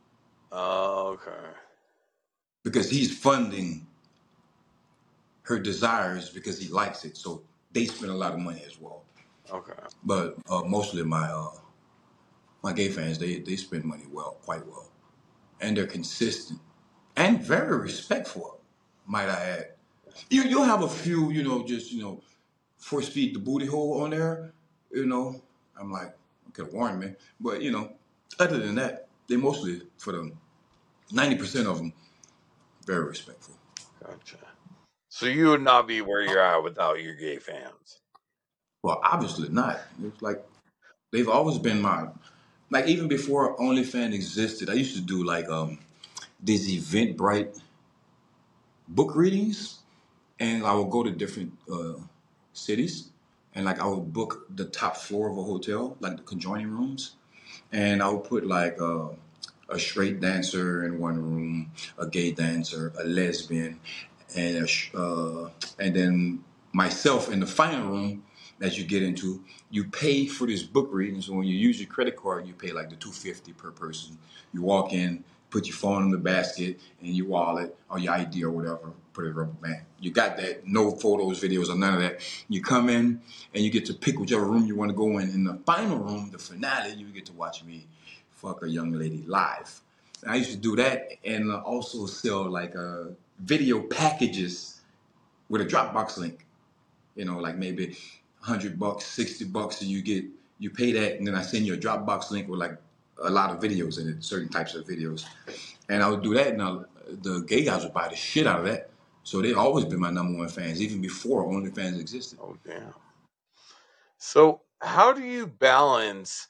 Oh, okay. Because he's funding her desires because he likes it. So they spend a lot of money as well. Okay. But mostly my gay fans, they spend money quite well, and they're consistent and very respectful. Might I add? You'll have a few, just force feed the booty hole on there. You know, I'm like, okay, warn me, but other than that, they mostly for the 90% of them very respectful. Gotcha. So you would not be where you're at without your gay fans. Well, obviously not. It's like they've always been my like even before OnlyFans existed. I used to do like these Eventbrite book readings, and I would go to different cities, and like I would book the top floor of a hotel, like the conjoining rooms, and I would put like a straight dancer in one room, a gay dancer, a lesbian, and and then myself in the final room. As you get into, you pay for this book reading. So when you use your credit card, you pay like the $250 per person. You walk in, put your phone in the basket and your wallet or your ID or whatever. Put it in a rubber band. You got that. No photos, videos, or none of that. You come in and you get to pick whichever room you want to go in. In the final room, the finale, you get to watch me fuck a young lady live. And I used to do that and also sell like video packages with a Dropbox link. Like maybe $100, $60, and you pay that, and then I send you a Dropbox link with like a lot of videos in it, certain types of videos, and I would do that, and the gay guys would buy the shit out of that. So they always been my number one fans, even before OnlyFans existed. Oh, damn. So how do you balance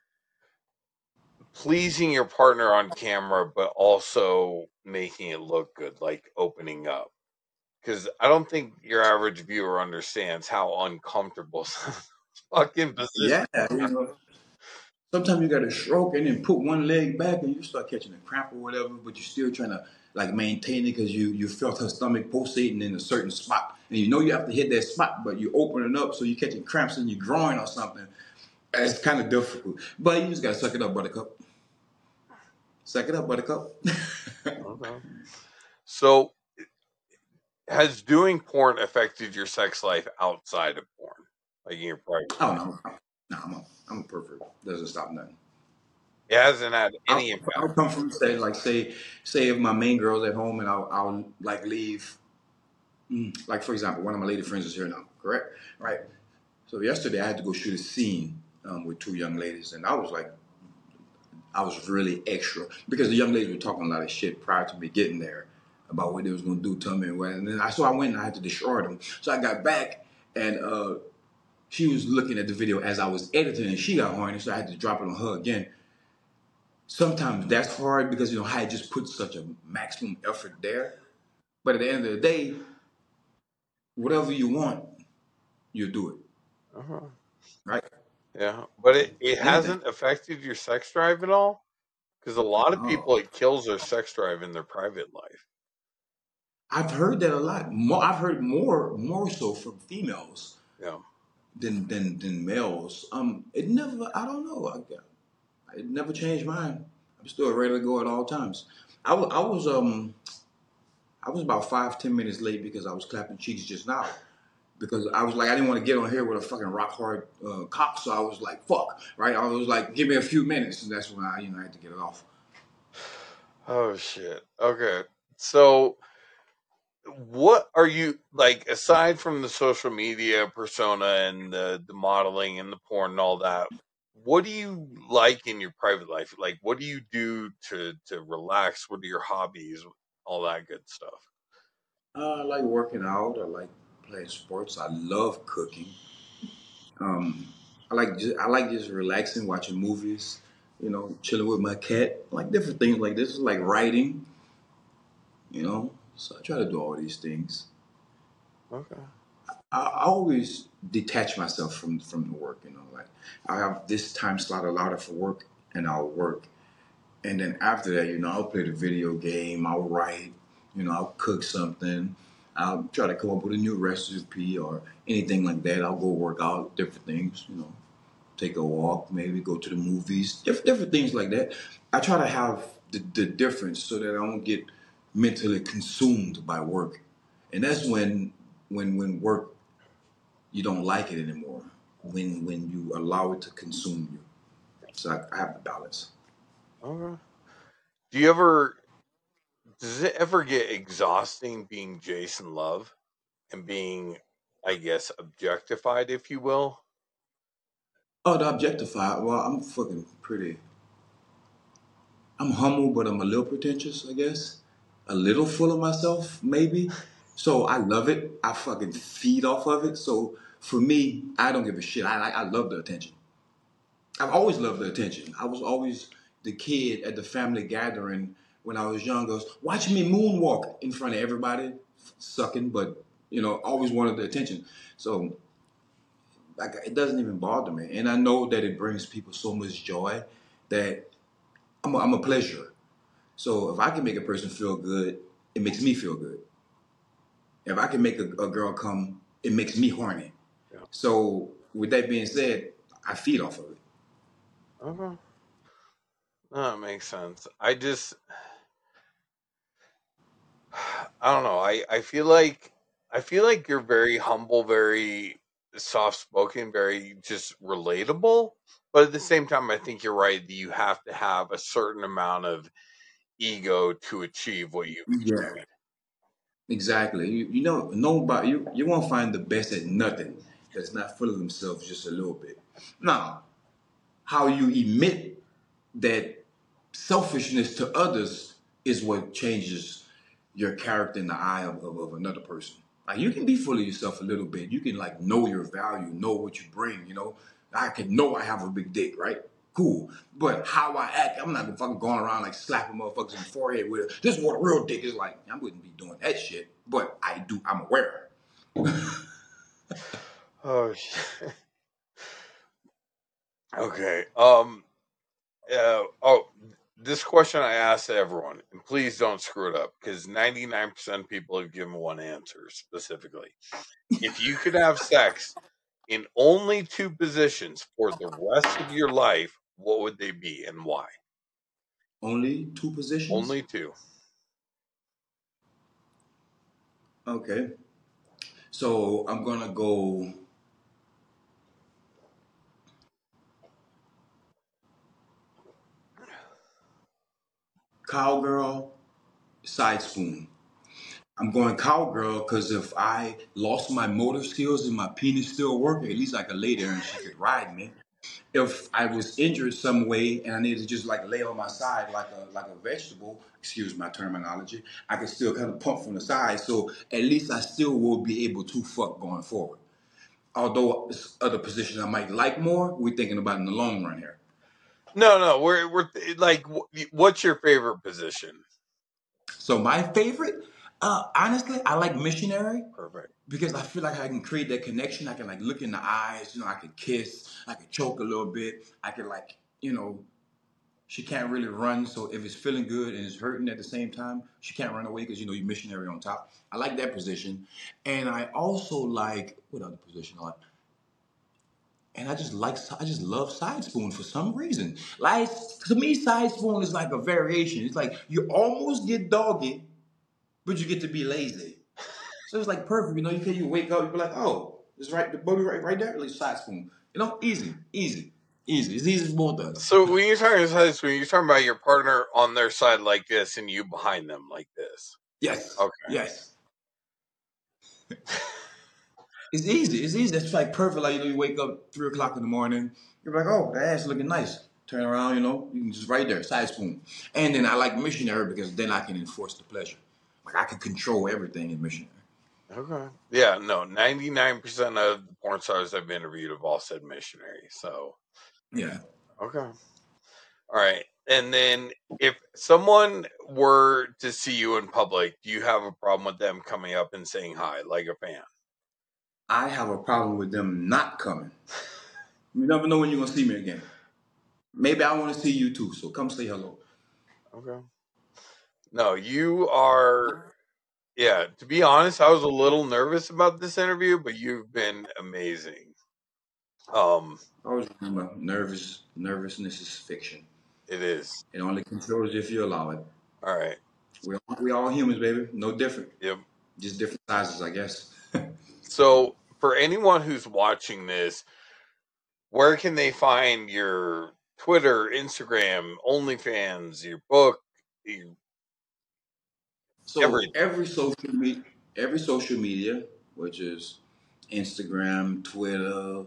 pleasing your partner on camera, but also making it look good, like opening up? Because I don't think your average viewer understands how uncomfortable some fucking position. Yeah, Sometimes you got to stroke and then put one leg back and you start catching a cramp or whatever, but you're still trying to like maintain it because you felt her stomach pulsating in a certain spot. And you know you have to hit that spot, but you open it up so you're catching cramps in your groin or something. It's kind of difficult. But you just got to suck it up, buttercup. Suck it up, buttercup. Okay. So, has doing porn affected your sex life outside of porn, like in your private Oh, life? no. No, I'm a pervert. Doesn't stop nothing. It hasn't had I'll, any impact I'll on come from say like say if my main girl's at home and I'll like leave. Like for example, one of my lady friends is here now, correct? Right. So yesterday I had to go shoot a scene with two young ladies, and I was really extra because the young ladies were talking a lot of shit prior to me getting there about what they was gonna do to me, and then I went and I had to destroy them. So I got back and she was looking at the video as I was editing, and she got horny, so I had to drop it on her again. Sometimes that's hard because you know I just put such a maximum effort there. But at the end of the day, whatever you want, you do it, it. Uh-huh. right? Yeah, but it Anything. hasn't affected your sex drive at all? Because a lot of Oh, people, it kills their sex drive in their private life. I've heard that a lot. More, I've heard more so from females Yeah. than males. It never. I don't know. It never changed mine. I'm still ready to go at all times. I was about 5-10 minutes late because I was clapping cheeks just now. Because I was like, I didn't want to get on here with a fucking rock hard cock, so I was like, fuck, right? I was like, give me a few minutes, and that's when I had to get it off. Oh shit. Okay. So, what are you like aside from the social media persona and the modeling and the porn and all that? What do you like in your private life? Like, what do you do to relax? What are your hobbies? All that good stuff. I like working out. I like playing sports. I love cooking. Um, I like just relaxing, watching movies. You know, chilling with my cat. Like different things like this. Like writing. You know, so I try to do all these things. Okay. I always detach myself from the work. You know, like I have this time slot allotted for work, and I'll work. And then after that, you know, I'll play the video game, I'll write, you know, I'll cook something, I'll try to come up with a new recipe or anything like that. I'll go work out, different things, you know, take a walk, maybe go to the movies, different things like that. I try to have the difference so that I don't get mentally consumed by work. And that's when work you don't like it anymore. When you allow it to consume you. So I have the balance. Okay. Do you ever does it ever get exhausting being Jason Love and being, I guess, objectified, if you will? Oh, the objectified. Well, I'm fucking pretty. I'm humble, but I'm a little pretentious, I guess. A little full of myself, maybe. So I love it. I fucking feed off of it. So for me, I don't give a shit. I love the attention. I've always loved the attention. I was always the kid at the family gathering when I was young. Goes watching me moonwalk in front of everybody, sucking, but you know, always wanted the attention. So like, it doesn't even bother me, and I know that it brings people so much joy that I'm a pleasure. So if I can make a person feel good, it makes me feel good. If I can make a girl come, it makes me horny. Yeah. So with that being said, I feed off of it. Okay. No, that makes sense. I don't know. I feel like you're very humble, very soft spoken, very just relatable. But at the same time, I think you're right that you have to have a certain amount of ego to achieve what you've Yeah, achieved. exactly. You know, nobody you won't find the best at nothing that's not full of themselves just a little bit. Now, how you emit that selfishness to others is what changes your character in the eye of another person. Like you can be full of yourself a little bit. You can like know your value, know what you bring, you know. I can know I have a big dick, right? Cool. But how I act, I'm not gonna fucking going around like slapping motherfuckers in the forehead with it. This is what a real dick is like. I wouldn't be doing that shit. But I'm aware. Oh shit. Okay. This question I asked everyone, and please don't screw it up because 99% of people have given one answer specifically. If you could have sex in only two positions for the rest of your life, what would they be and why? Only two positions? Only two. Okay. So I'm gonna go cowgirl, side spoon. I'm going cowgirl because if I lost my motor skills and my penis still working, at least I could lay there and she could ride me. If I was injured some way and I needed to just like lay on my side like a vegetable, excuse my terminology, I could still kind of pump from the side. So at least I still will be able to fuck going forward. Although it's other positions I might like more, we're thinking about in the long run here. No, we're like, what's your favorite position? So my favorite, honestly, I like missionary Perfect. because I feel like I can create that connection. I can like look in the eyes, I can kiss, I can choke a little bit. I can like, she can't really run. So if it's feeling good and it's hurting at the same time, she can't run away because you're missionary on top. I like that position, and I also like what other position I like. And I just love side spoon for some reason. Like to me, side spoon is like a variation. It's like you almost get doggy, but you get to be lazy. So it's like perfect. You wake up, you be like, oh, it's right, the booty right there, at least side spoon. Easy, easy, easy. It's easy as both does. So when you're talking sides, when you're talking about your partner on their side like this and you behind them like this. Yes, Okay. yes. It's easy. It's easy. It's like perfect. Like you wake up 3 o'clock in the morning. You're like, oh, that ass looking nice. Turn around, you can just right there, side spoon. And then I like missionary because then I can enforce the pleasure. Like I can control everything in missionary. Okay. Yeah, no, 99% of the porn stars I've interviewed have all said missionary. So, Yeah. okay. All right. And then if someone were to see you in public, do you have a problem with them coming up and saying hi like a fan? I have a problem with them not coming. You never know when you're gonna see me again. Maybe I want to see you too. So come say hello. Okay. No, you are. Yeah, to be honest, I was a little nervous about this interview, but you've been amazing. I always remember nervousness is fiction. It is. It only controls you if you allow it. All right. We all humans, baby. No different. Yep. Just different sizes, I guess. So, for anyone who's watching this, where can they find your Twitter, Instagram, OnlyFans, your book, your, So everything? every social media, which is Instagram, Twitter,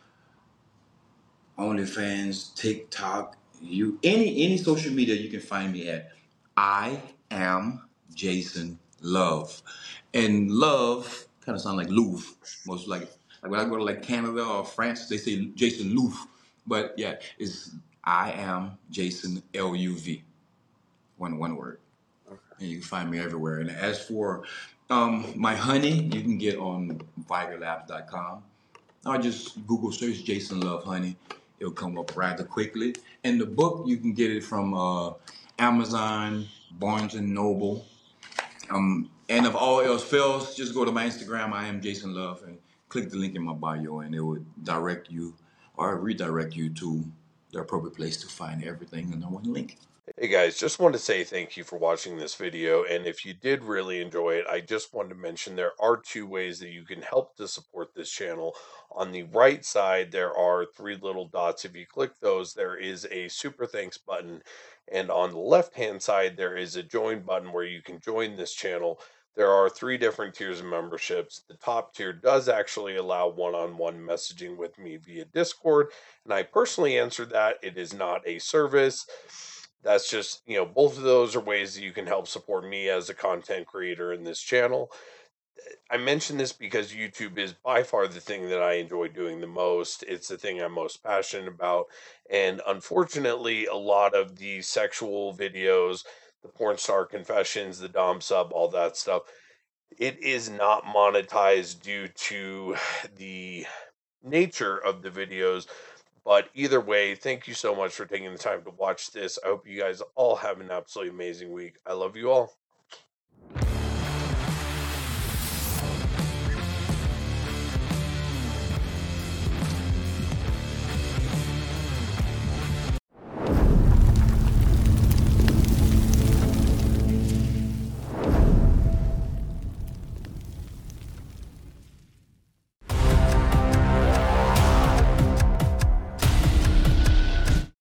OnlyFans, TikTok, any social media you can find me at. I am Jason Love, and love kind of sound like Louvre. Most like when I go to like Canada or France, they say Jason Louvre, but yeah, it's I am Jason Luv. One word. Okay. And you can find me everywhere. And as for my honey, you can get on vitalabs.com. Or just Google search Jason Love Honey. It'll come up rather quickly. And the book, you can get it from Amazon, Barnes and Noble. And if all else fails, just go to my Instagram. I am Jason Love, and click the link in my bio, and it would direct you or redirect you to the appropriate place to find everything under one link. Hey guys, just want to say thank you for watching this video. And if you did really enjoy it, I just wanted to mention there are two ways that you can help to support this channel. On the right side, there are three little dots. If you click those, there is a super thanks button. And on the left hand side, there is a join button where you can join this channel. There are three different tiers of memberships. The top tier does actually allow one-on-one messaging with me via Discord, and I personally answer that. It is not a service. That's just, both of those are ways that you can help support me as a content creator in this channel. I mention this because YouTube is by far the thing that I enjoy doing the most. It's the thing I'm most passionate about. And unfortunately, a lot of the sexual videos, the porn star confessions, the Dom sub, all that stuff, it is not monetized due to the nature of the videos But either way, thank you so much for taking the time to watch this. I hope you guys all have an absolutely amazing week. I love you all.